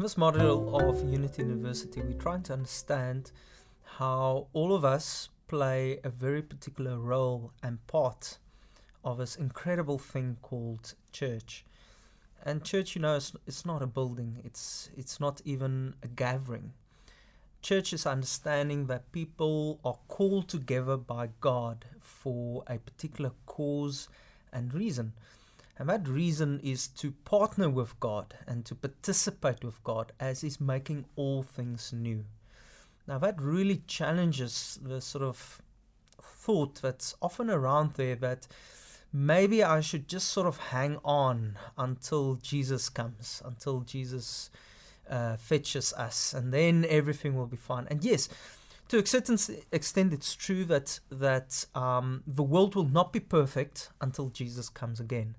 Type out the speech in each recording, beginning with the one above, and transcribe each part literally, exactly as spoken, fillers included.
this module of Unity University, we're trying to understand how all of us play a very particular role and part of this incredible thing called church. And church, you know, it's, it's not a building. It's it's not even a gathering. Church is understanding that people are called together by God for a particular cause and reason. And that reason is to partner with God and to participate with God as He's making all things new. Now that really challenges the sort of thought that's often around there that maybe I should just sort of hang on until Jesus comes, until Jesus uh, fetches us, and then everything will be fine. And yes, to a certain extent, it's true that that um, the world will not be perfect until Jesus comes again.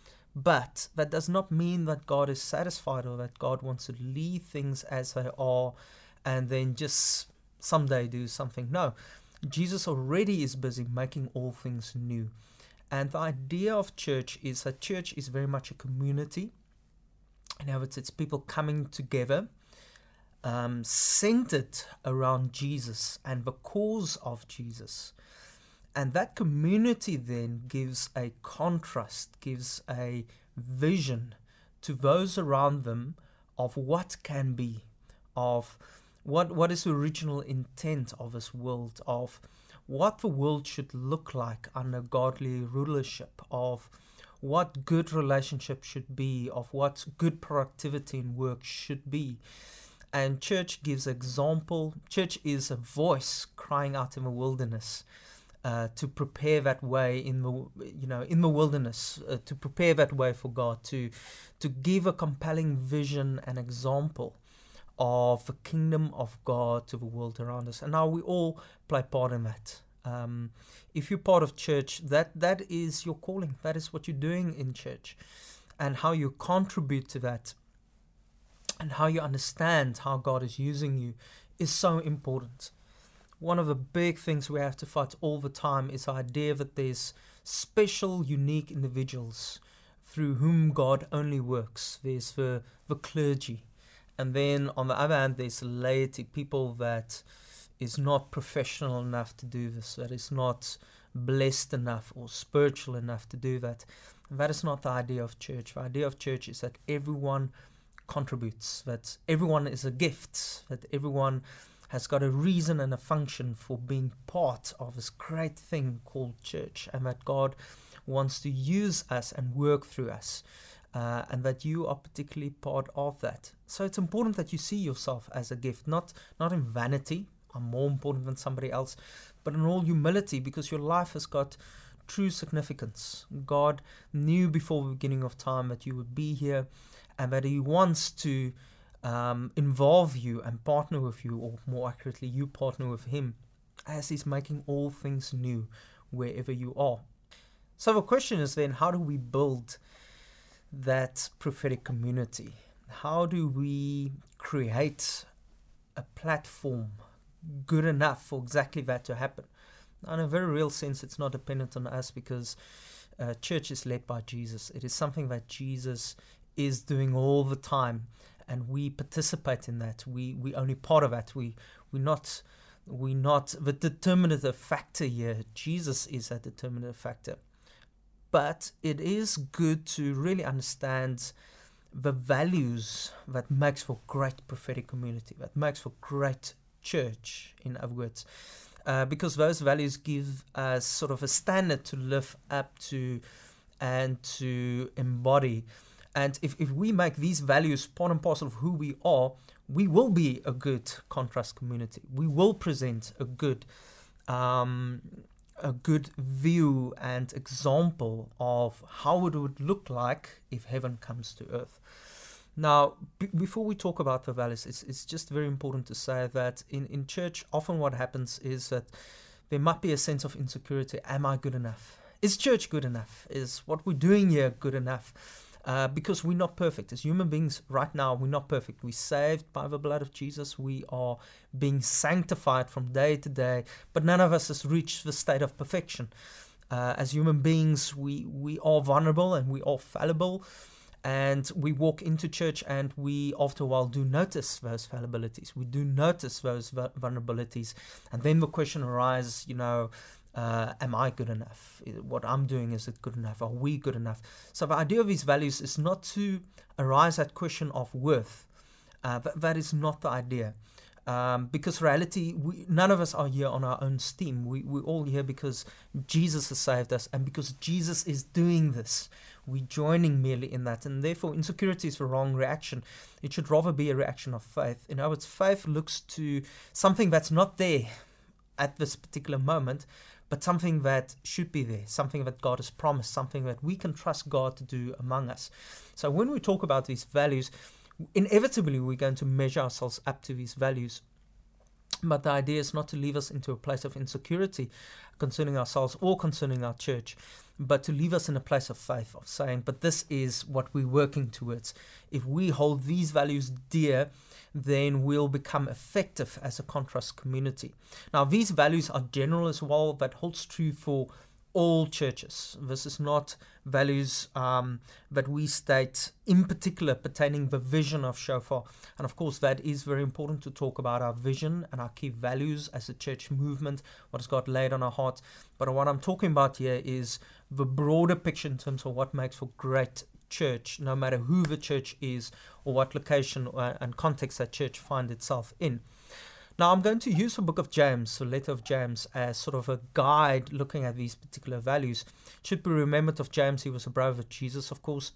But that does not mean that God is satisfied or that God wants to leave things as they are and then just someday do something. No, Jesus already is busy making all things new. And the idea of church is that church is very much a community. In other words, it's people coming together, um, centered around Jesus and the cause of Jesus. And that community then gives a contrast, gives a vision to those around them of what can be, of what what is the original intent of this world, of what the world should look like under godly rulership, of what good relationship should be, of what good productivity in work should be. And church gives example. Church is a voice crying out in the wilderness. Uh, to prepare that way in the you know in the wilderness, uh, to prepare that way for God, to to give a compelling vision and example of the kingdom of God to the world around us. And now we all play part in that. Um, if you're part of church, that that is your calling. That is what you're doing in church, and how you contribute to that, and how you understand how God is using you is so important. One of the big things we have to fight all the time is the idea that there's special, unique individuals through whom God only works. There's the, the clergy. And then on the other hand, there's laity, people that is not professional enough to do this, that is not blessed enough or spiritual enough to do that. And that is not the idea of church. The idea of church is that everyone contributes, that everyone is a gift, that everyone has got a reason and a function for being part of this great thing called church, and that God wants to use us and work through us, uh, and that you are particularly part of that. So it's important that you see yourself as a gift, not not in vanity, I'm more important than somebody else, but in all humility, because your life has got true significance. God knew before the beginning of time that you would be here, and that He wants to Um, involve you and partner with you, or more accurately, you partner with Him as He's making all things new wherever you are. So the question is then, how do we build that prophetic community? How do we create a platform good enough for exactly that to happen? Now, in a very real sense, it's not dependent on us, because uh, church is led by Jesus. It is something that Jesus is doing all the time. And we participate in that. We we only part of that. We we not we not the determinative factor here. Jesus is a determinative factor. But it is good to really understand the values that makes for great prophetic community, that makes for great church, in other words. Uh, because those values give us sort of a standard to live up to and to embody. And if, if we make these values part and parcel of who we are, we will be a good contrast community. We will present a good um, a good view and example of how it would look like if heaven comes to earth. Now, b- before we talk about the values, it's, it's just very important to say that in, in church, often what happens is that there might be a sense of insecurity. Am I good enough? Is church good enough? Is what we're doing here good enough? Uh, because we're not perfect. As human beings right now, we're not perfect. We're saved by the blood of Jesus. We are being sanctified from day to day, but none of us has reached the state of perfection. Uh, as human beings, we, we are vulnerable and we are fallible, And we walk into church and we, after a while, do notice those fallibilities. We do notice those vulnerabilities. And then the question arises, you know, uh, am I good enough? What I'm doing, is it good enough? Are we good enough? So the idea of these values is not to arise that question of worth. Uh, but that is not the idea. Um, because reality, we, none of us are here on our own steam. We, we're all here because Jesus has saved us, and because Jesus is doing this. We're joining merely in that, and therefore insecurity is the wrong reaction. It should rather be a reaction of faith. In other words, faith looks to something that's not there at this particular moment, but something that should be there, something that God has promised, something that we can trust God to do among us. So when we talk about these values, inevitably we're going to measure ourselves up to these values. But the idea is not to leave us into a place of insecurity concerning ourselves or concerning our church, but to leave us in a place of faith, of saying, but this is what we're working towards. If we hold these values dear, then we'll become effective as a contrast community. Now, these values are general as well. That holds true for all churches. This is not values um, that we state in particular pertaining the vision of Shofar. And of course, that is very important to talk about our vision and our key values as a church movement, what has God laid on our hearts. But what I'm talking about here is the broader picture in terms of what makes for great church, no matter who the church is or what location and context that church finds itself in. Now, I'm going to use the book of James, the letter of James, as sort of a guide looking at these particular values. It should be remembered of James, he was a brother of Jesus, of course.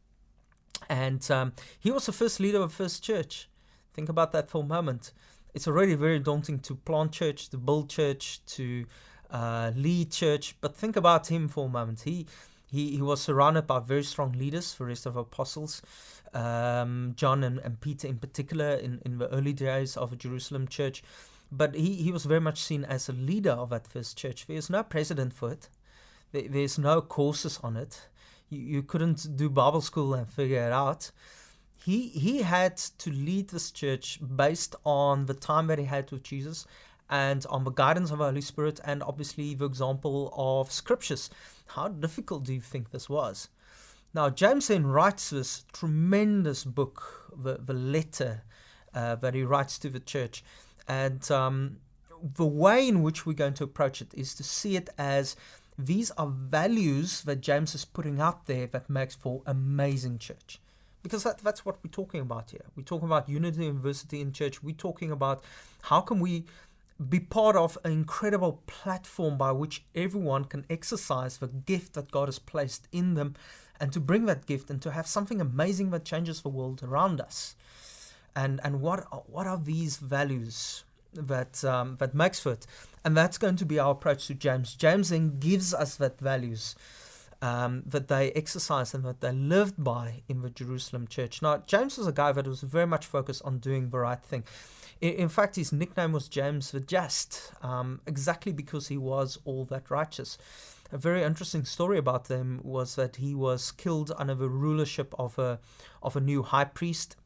And um, he was the first leader of the first church. Think about that for a moment. It's already very daunting to plant church, to build church, to uh, lead church. But think about him for a moment. He He, he was surrounded by very strong leaders, the rest of the apostles, um, John and, and Peter in particular, in, in the early days of the Jerusalem church. But he, he was very much seen as a leader of that first church. There's no precedent for it. There, there's no courses on it. You, you couldn't do Bible school and figure it out. He, he had to lead this church based on the time that he had with Jesus and on the guidance of the Holy Spirit, and obviously the example of scriptures. How difficult do you think this was? Now, James then writes this tremendous book, the, the letter uh, that he writes to the church. And um, the way in which we're going to approach it is to see it as these are values that James is putting out there that makes for amazing church. Because that, that's what we're talking about here. We're talking about unity and diversity in church. We're talking about how can we be part of an incredible platform by which everyone can exercise the gift that God has placed in them, and to bring that gift and to have something amazing that changes the world around us. And and what are, what are these values that um, that makes for it? And that's going to be our approach to James. James then gives us that values um, that they exercised and that they lived by in the Jerusalem church. Now, James was a guy that was very much focused on doing the right thing. In fact, his nickname was James the Just, um, exactly because he was all that righteous. A very interesting story about him was that he was killed under the rulership of a of a new high priest.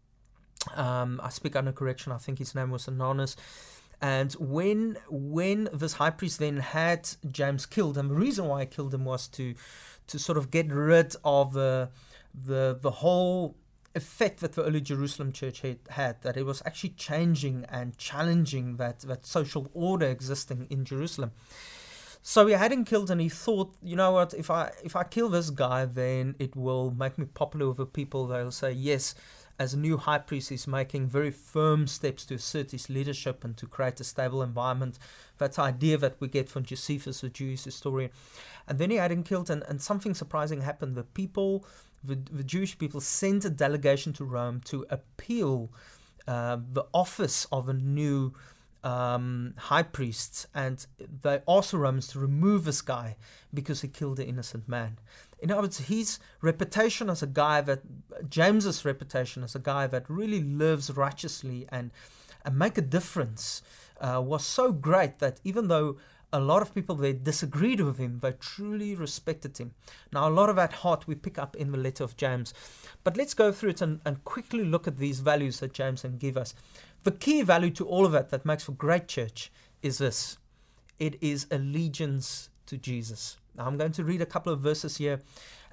Um, I speak under correction, I think his name was Ananus. And when when this high priest then had James killed, and the reason why he killed him was to to sort of get rid of the the the whole effect that the early Jerusalem church had, had, that it was actually changing and challenging that, that social order existing in Jerusalem. So he had him killed, and he thought, you know what, if I if I kill this guy, then it will make me popular with the people. They'll say, yes, as a new high priest, he's making very firm steps to assert his leadership and to create a stable environment. That's the idea that we get from Josephus, the Jewish historian. And then he had him killed, and, and something surprising happened. The people, the, the Jewish people, sent a delegation to Rome to appeal uh, the office of a new um, high priest, and they asked the Romans to remove this guy because he killed an innocent man. In other words, his reputation as a guy that, James's reputation as a guy that really lives righteously and, and make a difference uh, was so great that even though a lot of people, they disagreed with him, they truly respected him. Now, a lot of that heart we pick up in the letter of James. But let's go through it and, and quickly look at these values that James can give us. The key value to all of it that makes for great church is this. It is allegiance to Jesus. Now, I'm going to read a couple of verses here,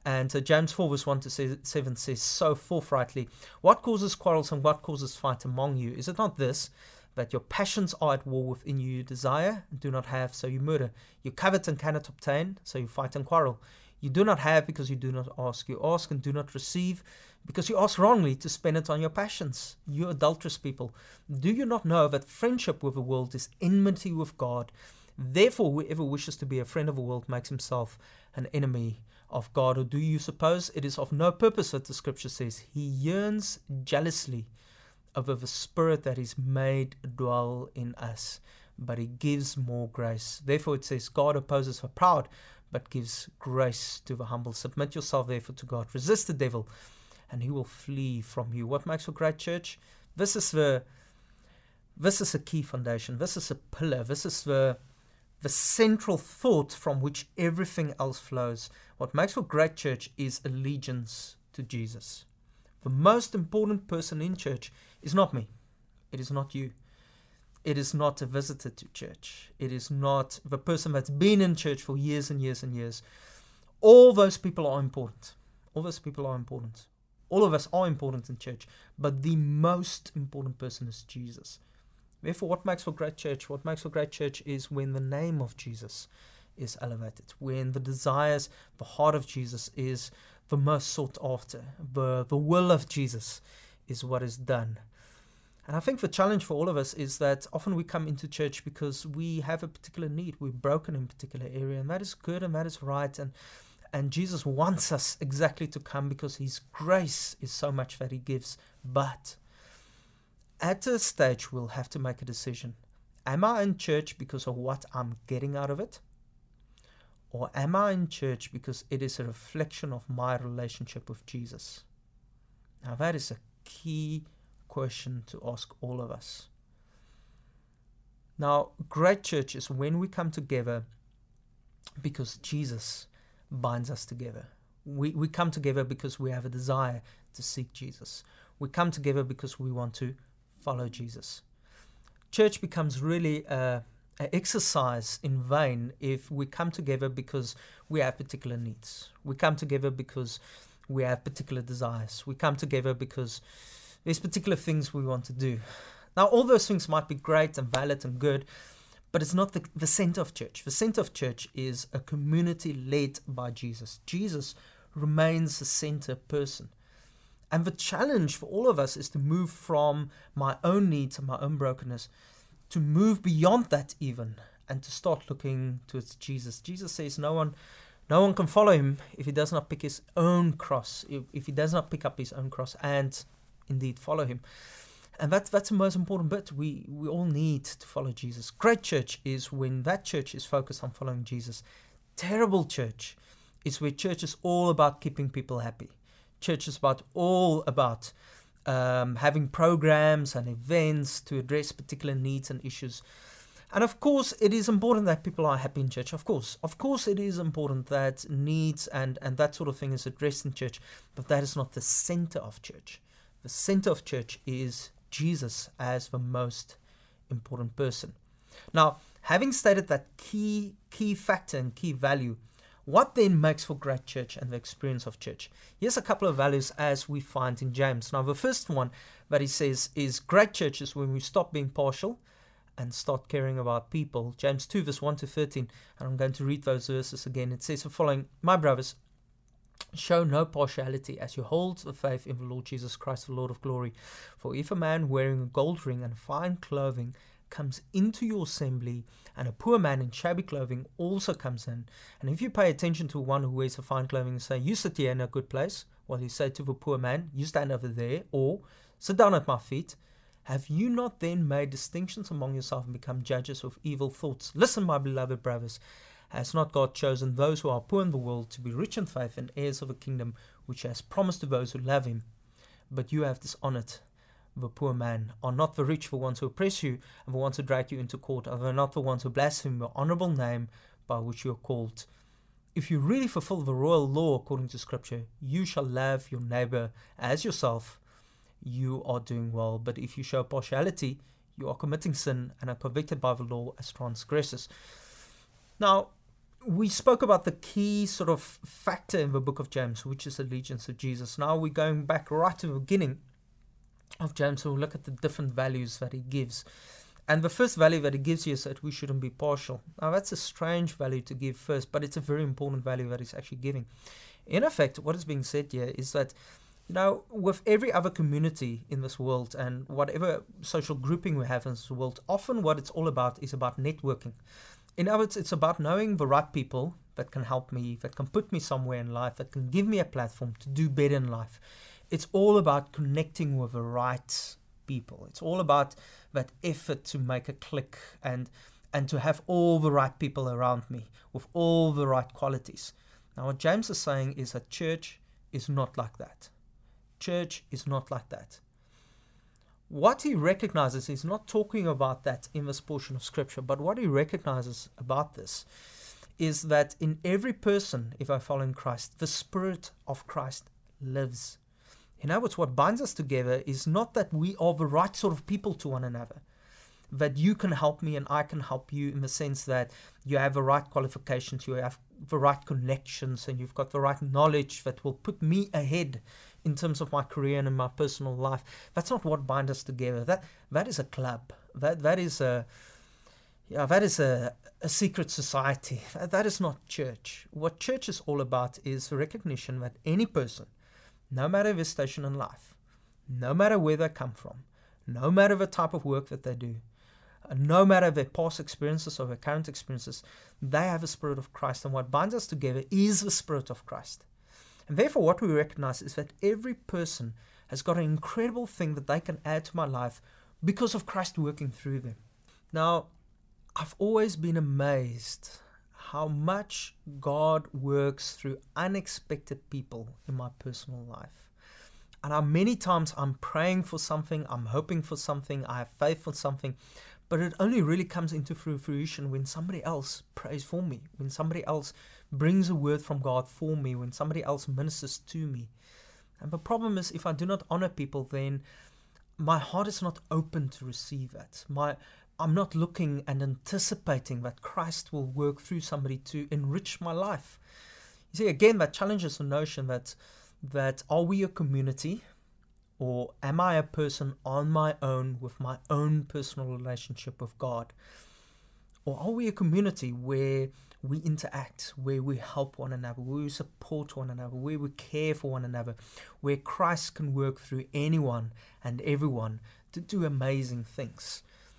And uh, James four verse one to seven says so forthrightly, what causes quarrels and what causes fight among you? Is it not this, that your passions are at war within you? You desire and do not have, so you murder. You covet and cannot obtain, so you fight and quarrel. You do not have because you do not ask. You ask and do not receive because you ask wrongly to spend it on your passions. You adulterous people, do you not know that friendship with the world is enmity with God? Therefore, whoever wishes to be a friend of the world makes himself an enemy of God. Or do you suppose it is of no purpose that the scripture says, he yearns jealously over the spirit that is made dwell in us, but he gives more grace. Therefore it says, God opposes the proud, but gives grace to the humble. Submit yourself therefore to God. Resist the devil, and he will flee from you. What makes for great church? This is the this is a key foundation. This is a pillar. This is the the central thought from which everything else flows. What makes for great church is allegiance to Jesus. The most important person in church is not me. It is not you. It is not a visitor to church. It is not the person that's been in church for years and years and years. All those people are important. All those people are important. All of us are important in church. But the most important person is Jesus. Therefore, what makes for great church? What makes for great church is when the name of Jesus is elevated. When the desires, the heart of Jesus is the most sought after. The, the will of Jesus is what is done. And I think the challenge for all of us is that often we come into church because we have a particular need. We're broken in a particular area, and that is good and that is right. And and Jesus wants us exactly to come because his grace is so much that he gives. But at a stage, we'll have to make a decision. Am I in church because of what I'm getting out of it? Or am I in church because it is a reflection of my relationship with Jesus? Now that is a key question to ask all of us. Now, great church is when we come together because Jesus binds us together. We, we come together because we have a desire to seek Jesus. We come together because we want to follow Jesus. Church becomes really a, a exercise in vain if we come together because we have particular needs. We come together because we have particular desires. We come together because there's particular things we want to do. Now, all those things might be great and valid and good, but it's not the, the center of church. The center of church is a community led by Jesus. Jesus remains the center person. And the challenge for all of us is to move from my own needs and my own brokenness to move beyond that even and to start looking towards Jesus. Jesus says no one no one can follow him if he does not pick his own cross, if, if he does not pick up his own cross and indeed follow him. And that's that's the most important bit. We we all need to follow Jesus. Great church is when that church is focused on following Jesus. Terrible church is where church is all about keeping people happy. Church is about all about um, having programs and events to address particular needs and issues. And of course, it is important that people are happy in church. Of course, of course, it is important that needs and, and that sort of thing is addressed in church. But that is not the center of church. The center of church is Jesus as the most important person. Now, having stated that key key factor and key value, what then makes for great church and the experience of church? Here's a couple of values as we find in James. Now, the first one that he says is great church is when we stop being partial and start caring about people. James two verse one to thirteen, and I'm going to read those verses again. It says the following: My brothers, show no partiality as you hold the faith in the Lord Jesus Christ, the Lord of glory. For if a man wearing a gold ring and fine clothing comes into your assembly, and a poor man in shabby clothing also comes in, and if you pay attention to one who wears a fine clothing and say, you sit here in a good place, while you say to the poor man, you stand over there, or sit down at my feet, have you not then made distinctions among yourselves and become judges of evil thoughts? Listen, my beloved brothers, has not God chosen those who are poor in the world to be rich in faith and heirs of a kingdom which he has promised to those who love him? But you have dishonored the poor man. Are not the rich the ones who oppress you and the ones who drag you into court? Are they not the ones who blaspheme your honorable name by which you are called? If you really fulfill the royal law according to Scripture, you shall love your neighbor as yourself. You are doing well. But if you show partiality, you are committing sin and are convicted by the law as transgressors. Now, we spoke about the key sort of factor in the book of James, which is allegiance to Jesus. Now we're going back right to the beginning of James, so we'll look at the different values that he gives. And the first value that he gives you is that we shouldn't be partial. Now that's a strange value to give first, but it's a very important value that he's actually giving. In effect, what is being said here is that, you know, with every other community in this world and whatever social grouping we have in this world, often what it's all about is about networking. In other words, it's about knowing the right people that can help me, that can put me somewhere in life, that can give me a platform to do better in life. It's all about connecting with the right people. It's all about that effort to make a click and and to have all the right people around me with all the right qualities. Now what James is saying is that church is not like that. Church is not like that. What he recognizes, he's not talking about that in this portion of scripture, but what he recognizes about this is that in every person, if I follow in Christ, the Spirit of Christ lives. In other words, what binds us together is not that we are the right sort of people to one another, that you can help me and I can help you in the sense that you have the right qualifications, you have the right connections, and you've got the right knowledge that will put me ahead in terms of my career and in my personal life. That's not what binds us together. That that is a club. That that is a yeah, that is a, a secret society. That, that is not church. What church is all about is the recognition that any person, no matter their station in life, no matter where they come from, no matter the type of work that they do, no matter their past experiences or their current experiences, they have a Spirit of Christ. And what binds us together is the Spirit of Christ. And therefore what we recognize is that every person has got an incredible thing that they can add to my life because of Christ working through them. Now, I've always been amazed how much God works through unexpected people in my personal life. And how many times I'm praying for something, I'm hoping for something, I have faith for something, but it only really comes into fruition when somebody else prays for me, when somebody else brings a word from God for me, when somebody else ministers to me. And the problem is, if I do not honor people, then my heart is not open to receive that. My I'm not looking and anticipating that Christ will work through somebody to enrich my life. You see, again, that challenges the notion that that are we a community, or am I a person on my own with my own personal relationship with God? Or are we a community where we interact, where we help one another, where we support one another, where we care for one another, where Christ can work through anyone and everyone to do amazing things?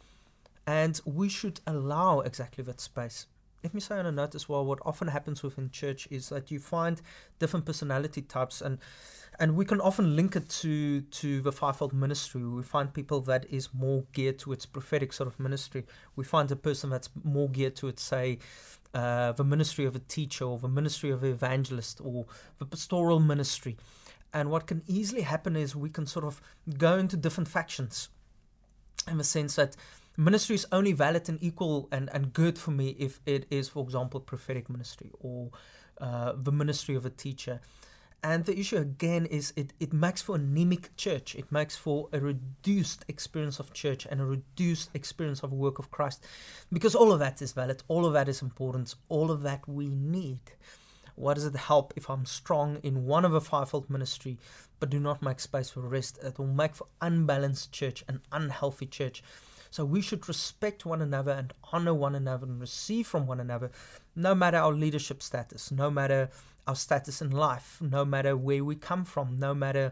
And we should allow exactly that space. Let me say on a note as well, what often happens within church is that you find different personality types, and and we can often link it to, to the fivefold ministry. We find people that is more geared towards prophetic sort of ministry. We find a person that's more geared towards, say, uh, the ministry of a teacher, or the ministry of an evangelist, or the pastoral ministry. And what can easily happen is we can sort of go into different factions, in the sense that ministry is only valid and equal and, and good for me if it is, for example, prophetic ministry or uh, the ministry of a teacher. And the issue again is it, it makes for anemic church. It makes for a reduced experience of church and a reduced experience of the work of Christ. Because all of that is valid, all of that is important, all of that we need. What does it help if I'm strong in one of a fivefold ministry but do not make space for the rest? It will make for unbalanced church, an unhealthy church. So we should respect one another and honor one another and receive from one another, no matter our leadership status, no matter our status in life, no matter where we come from, no matter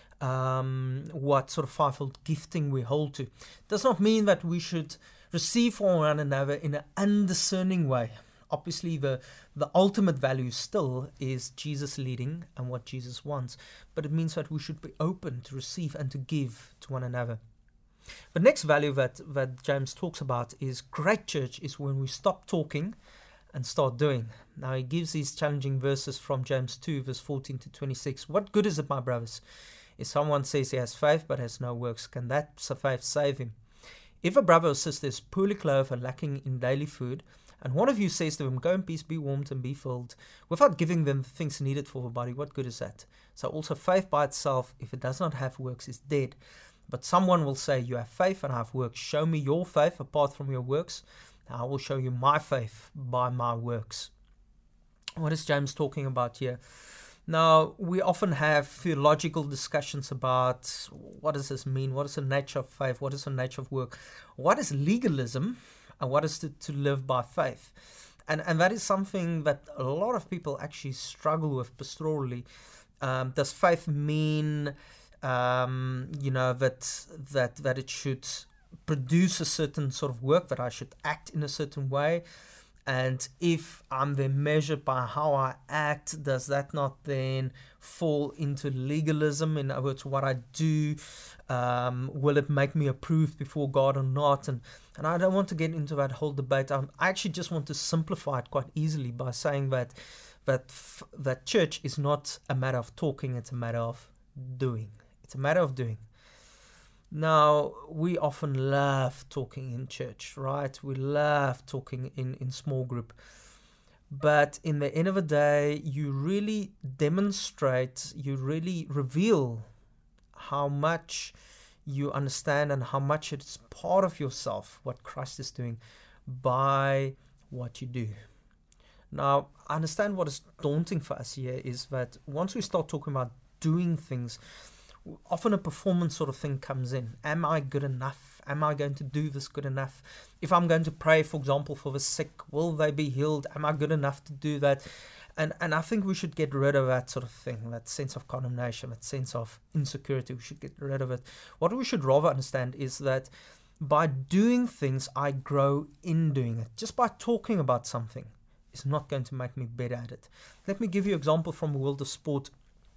um, what sort of fivefold gifting we hold to. It does not mean that we should receive from one another in an undiscerning way. Obviously, the, the ultimate value still is Jesus leading and what Jesus wants, but it means that we should be open to receive and to give to one another. The next value that, that James talks about is great church is when we stop talking and start doing. Now he gives these challenging verses from James two, verse fourteen to twenty-six. What good is it, my brothers, if someone says he has faith but has no works? Can that faith save him? If a brother or sister is poorly clothed and lacking in daily food, and one of you says to them, go in peace, be warmed and be filled, without giving them the things needed for the body, what good is that? So also faith by itself, if it does not have works, is dead. But someone will say, you have faith and I have works. Show me your faith apart from your works. I will show you my faith by my works. What is James talking about here? Now, we often have theological discussions about what does this mean? What is the nature of faith? What is the nature of work? What is legalism? And what is to, to live by faith? And and that is something that a lot of people actually struggle with pastorally. Um, does faith mean, um, you know, that that that it should produce a certain sort of work, that I should act in a certain way? And if I'm then measured by how I act, does that not then fall into legalism? In other words, what I do, um, will it make me approved before God or not? And and I don't want to get into that whole debate. I'm, I actually just want to simplify it quite easily by saying that that that church is not a matter of talking; it's a matter of doing. It's a matter of doing. Now, we often love talking in church, right? We love talking in, in small group. But in the end of the day, you really demonstrate, you really reveal how much you understand and how much it's part of yourself, what Christ is doing, by what you do. Now, I understand what is daunting for us here is that once we start talking about doing things, often a performance sort of thing comes in. Am I good enough? Am I going to do this good enough? If I'm going to pray, for example, for the sick, will they be healed? Am I good enough to do that? And and I think we should get rid of that sort of thing, that sense of condemnation, that sense of insecurity. We should get rid of it. What we should rather understand is that by doing things, I grow in doing it. Just by talking about something is not going to make me better at it. Let me give you an example from the world of sport.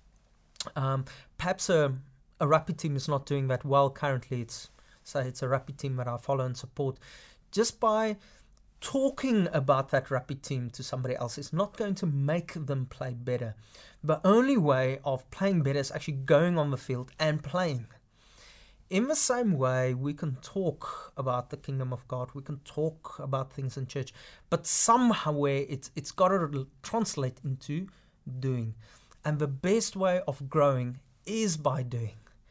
Um, perhaps a, a rugby team is not doing that well currently. It's say it's a rugby team that I follow and support. Just by talking about that rugby team to somebody else is not going to make them play better. The only way of playing better is actually going on the field and playing. In the same way, we can talk about the kingdom of God. We can talk about things in church, but somehow it's it's got to translate into doing. And the best way of growing is by doing.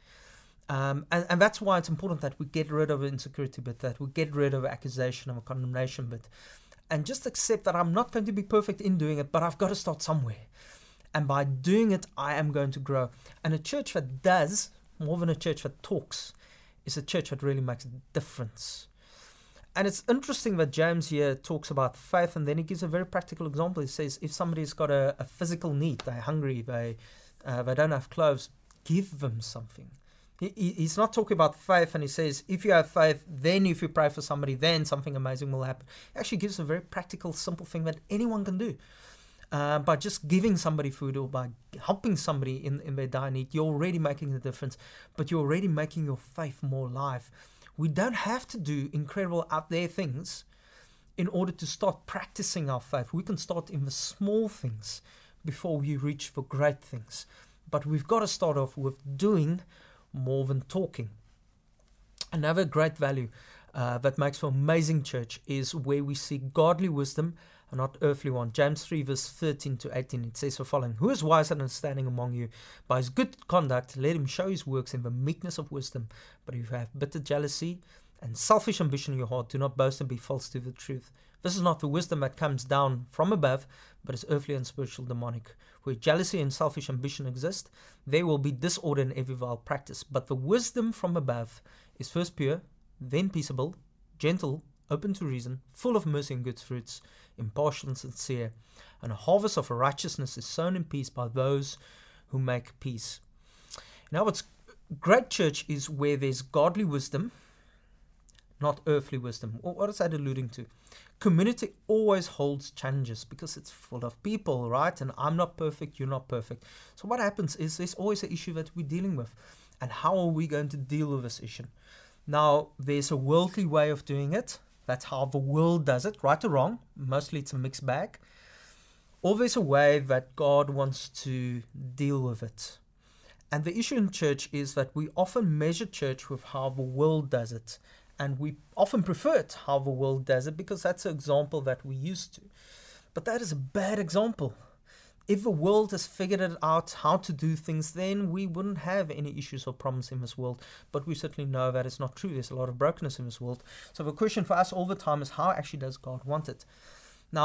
Um, and, and that's why it's important that we get rid of insecurity bit, that we get rid of accusation and condemnation bit. And just accept that I'm not going to be perfect in doing it, but I've got to start somewhere. And by doing it, I am going to grow. And a church that does, more than a church that talks, is a church that really makes a difference. And it's interesting that James here talks about faith, and then he gives a very practical example. He says, if somebody's got a, a physical need, they're hungry, they uh, they don't have clothes, give them something. He, he, he's not talking about faith, and he says, if you have faith, then if you pray for somebody, then something amazing will happen. He actually gives a very practical, simple thing that anyone can do. Uh, by just giving somebody food or by helping somebody in, in their dire need, you're already making a difference, but you're already making your faith more alive. We don't have to do incredible out there things in order to start practicing our faith. We can start in the small things before we reach for great things. But we've got to start off with doing more than talking. Another great value uh, that makes for amazing church is where we see godly wisdom and not earthly one. James three verse thirteen to eighteen, it says the following: Who is wise and understanding among you? By his good conduct let him show his works in the meekness of wisdom. But if you have bitter jealousy and selfish ambition in your heart, do not boast and be false to the truth. This is not the wisdom that comes down from above, but is earthly and spiritual, demonic. Where jealousy and selfish ambition exist, there will be disorder in every vile practice. But the wisdom from above is first pure, then peaceable, gentle, open to reason, full of mercy and good fruits, impartial and sincere. And a harvest of righteousness is sown in peace by those who make peace. Now, what's great church is where there's godly wisdom, not earthly wisdom. What is that alluding to? Community always holds challenges because it's full of people, right? And I'm not perfect, you're not perfect. So what happens is there's always an issue that we're dealing with. And how are we going to deal with this issue? Now, there's a worldly way of doing it. That's how the world does it, right or wrong. Mostly it's a mixed bag. Or there's a way that God wants to deal with it. And the issue in church is that we often measure church with how the world does it. And we often prefer it how the world does it because that's an example that we used to. But that is a bad example. If the world has figured it out how to do things, then we wouldn't have any issues or problems in this world. But we certainly know that it's not true. There's a lot of brokenness in this world. So the question for us all the time is, how actually does God want it? Now,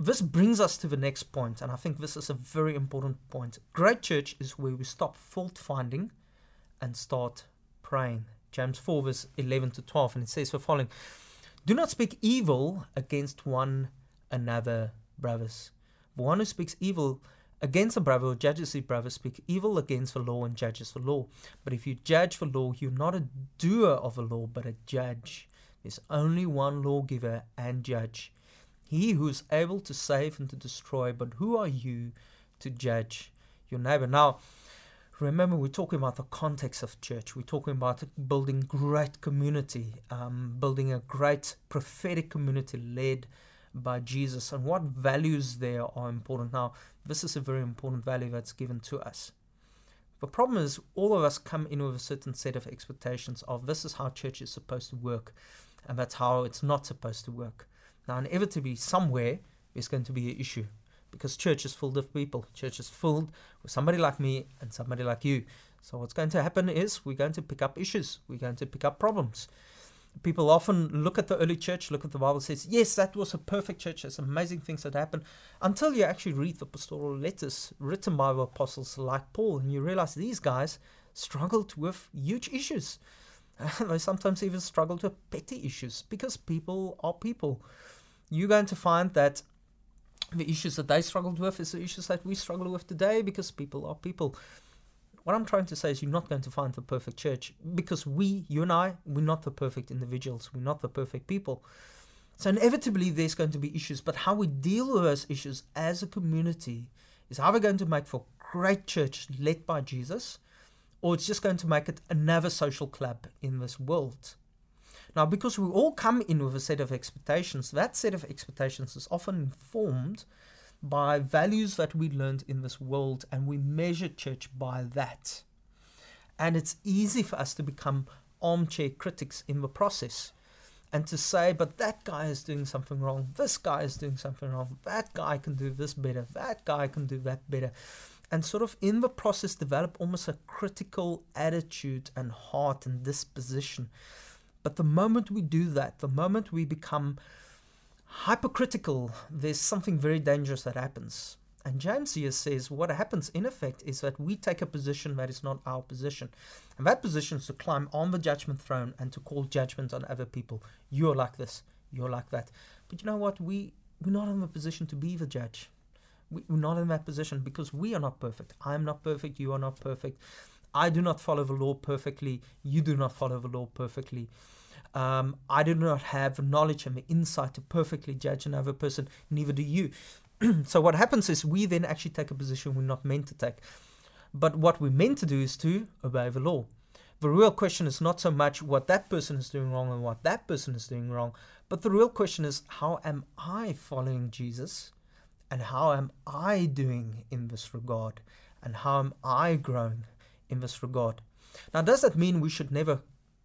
this brings us to the next point, and I think this is a very important point. Great church is where we stop fault finding and start praying. James four verse eleven to twelve, and it says the following: do not speak evil against one another, brothers. The one who speaks evil against a brother or judges his brother speak evil against the law and judges the law. But if you judge the law, you're not a doer of the law, but a judge. There's only one lawgiver and judge, he who is able to save and to destroy. But who are you to judge your neighbor? Now, remember, we're talking about the context of church. We're talking about building great community, um, building a great prophetic community led by Jesus, and what values there are important. Now, this is a very important value that's given to us. The problem is all of us come in with a certain set of expectations of this is how church is supposed to work, and that's how it's not supposed to work. Now, inevitably, somewhere there's going to be an issue, because church is filled with people. Church is filled with somebody like me and somebody like you. So what's going to happen is we're going to pick up issues. We're going to pick up problems. People often look at the early church, look at the Bible, says, yes, that was a perfect church. There's amazing things that happened, until you actually read the pastoral letters written by the apostles like Paul, and you realize these guys struggled with huge issues. They sometimes even struggled with petty issues, because people are people. You're going to find that the issues that they struggled with is the issues that we struggle with today, because people are people. What I'm trying to say is you're not going to find the perfect church, because we, you and I, we're not the perfect individuals. We're not the perfect people. So inevitably there's going to be issues, but how we deal with those issues as a community is either going to make for a great church led by Jesus, or it's just going to make it another social club in this world. Now, because we all come in with a set of expectations, that set of expectations is often informed by values that we learned in this world, and we measure church by that. And it's easy for us to become armchair critics in the process, and to say, but that guy is doing something wrong, this guy is doing something wrong, that guy can do this better, that guy can do that better, and sort of in the process develop almost a critical attitude and heart and disposition. But the moment we do that, the moment we become hypercritical, there's something very dangerous that happens. And James here says what happens in effect is that we take a position that is not our position. And that position is to climb on the judgment throne and to call judgment on other people. You're like this, you're like that. But you know what? We, we're not in the position to be the judge. We, we're not in that position, because we are not perfect. I'm not perfect, you are not perfect. I do not follow the law perfectly. You do not follow the law perfectly. Um, I do not have the knowledge and the insight to perfectly judge another person, neither do you. So what happens is we then actually take a position we're not meant to take. But what we're meant to do is to obey the law. The real question is not so much what that person is doing wrong and what that person is doing wrong, but the real question is, how am I following Jesus, and how am I doing in this regard, and how am I growing in this regard? Now, does that mean we should never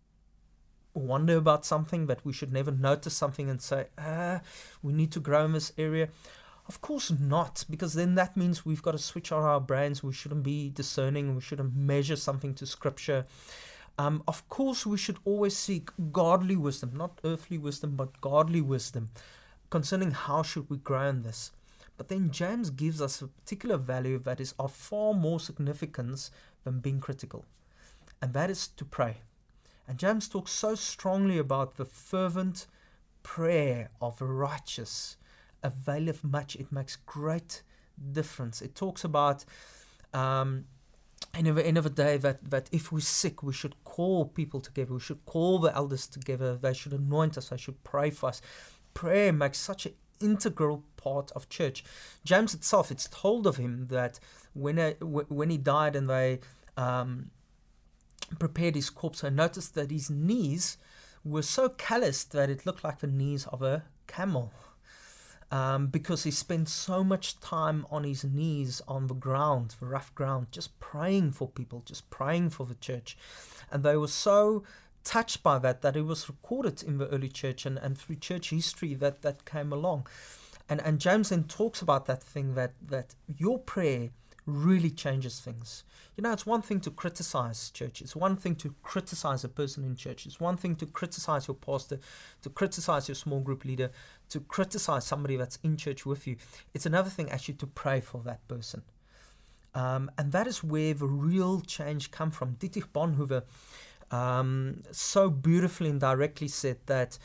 wonder about something, that we should never notice something and say, ah, we need to grow in this area? Of course not, because then that means we've got to switch on our brains. We shouldn't be discerning. We shouldn't measure something to Scripture. Um, of course, we should always seek godly wisdom, not earthly wisdom, but godly wisdom concerning how should we grow in this. But then James gives us a particular value that is of far more significance than being critical, and that is to pray. And James talks so strongly about the fervent prayer of the righteous availeth much. It makes great difference. It talks about um, in the end of the day that, that if we're sick, we should call people together. We should call the elders together. They should anoint us. They should pray for us. Prayer makes such an integral part of church. James itself, it's told of him that when, a, when he died and they Um, prepared his corpse, I noticed that his knees were so calloused that it looked like the knees of a camel, um, because he spent so much time on his knees on the ground, the rough ground, just praying for people, just praying for the church. And they were so touched by that that it was recorded in the early church and, and through church history that that came along. And and James then talks about that thing that that your prayer really changes things. You know, it's one thing to criticize church. It's one thing to criticize a person in church. It's one thing to criticize your pastor, to criticize your small group leader, to criticize somebody that's in church with you. It's another thing actually to pray for that person. Um, and that is where the real change comes from. Dietrich Bonhoeffer um, so beautifully and directly said that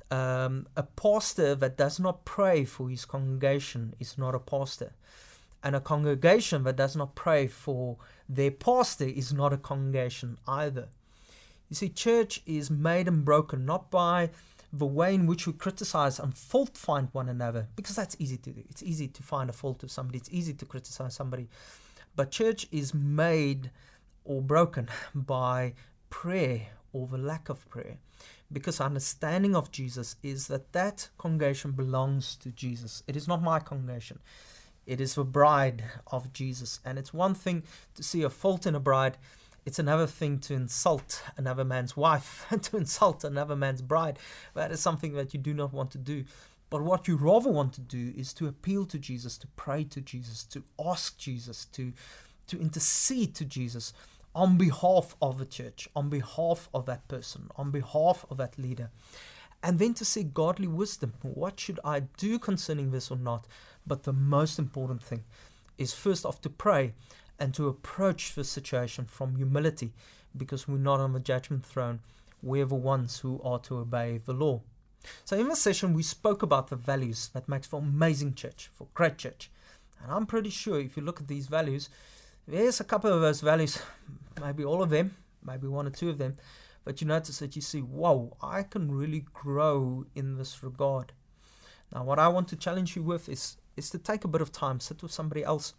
um, a pastor that does not pray for his congregation is not a pastor. And a congregation that does not pray for their pastor is not a congregation either. You see, church is made and broken not by the way in which we criticize and fault find one another, because that's easy to do. It's easy to find a fault of somebody. It's easy to criticize somebody. But church is made or broken by prayer or the lack of prayer, because our understanding of Jesus is that that congregation belongs to Jesus. It is not my congregation. It is the bride of Jesus. And it's one thing to see a fault in a bride. It's another thing to insult another man's wife and to insult another man's bride. That is something that you do not want to do. But what you rather want to do is to appeal to Jesus, to pray to Jesus, to ask Jesus, to, to intercede to Jesus on behalf of the church, on behalf of that person, on behalf of that leader. And then to seek godly wisdom. What should I do concerning this or not? But the most important thing is first off to pray and to approach the situation from humility, because we're not on the judgment throne. We're the ones who are to obey the law. So in this session, we spoke about the values that makes for amazing church, for great church. And I'm pretty sure if you look at these values, there's a couple of those values, maybe all of them, maybe one or two of them, but you notice that you see, whoa, I can really grow in this regard. Now, what I want to challenge you with is, is to take a bit of time, sit with somebody else,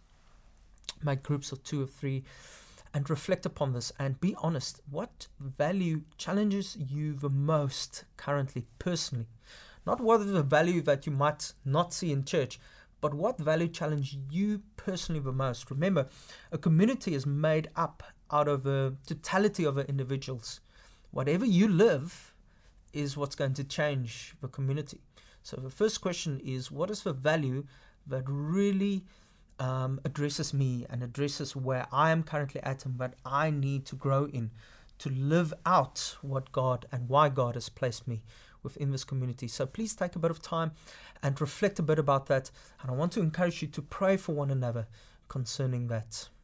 make groups of two or three, and reflect upon this and be honest. What value challenges you the most currently, personally? Not what is the value that you might not see in church, but what value challenges you personally the most? Remember, a community is made up out of a totality of individuals. Whatever you live is what's going to change the community. So the first question is, what is the value that really um, addresses me and addresses where I am currently at and what I need to grow in to live out what God and why God has placed me within this community? So please take a bit of time and reflect a bit about that. And I want to encourage you to pray for one another concerning that.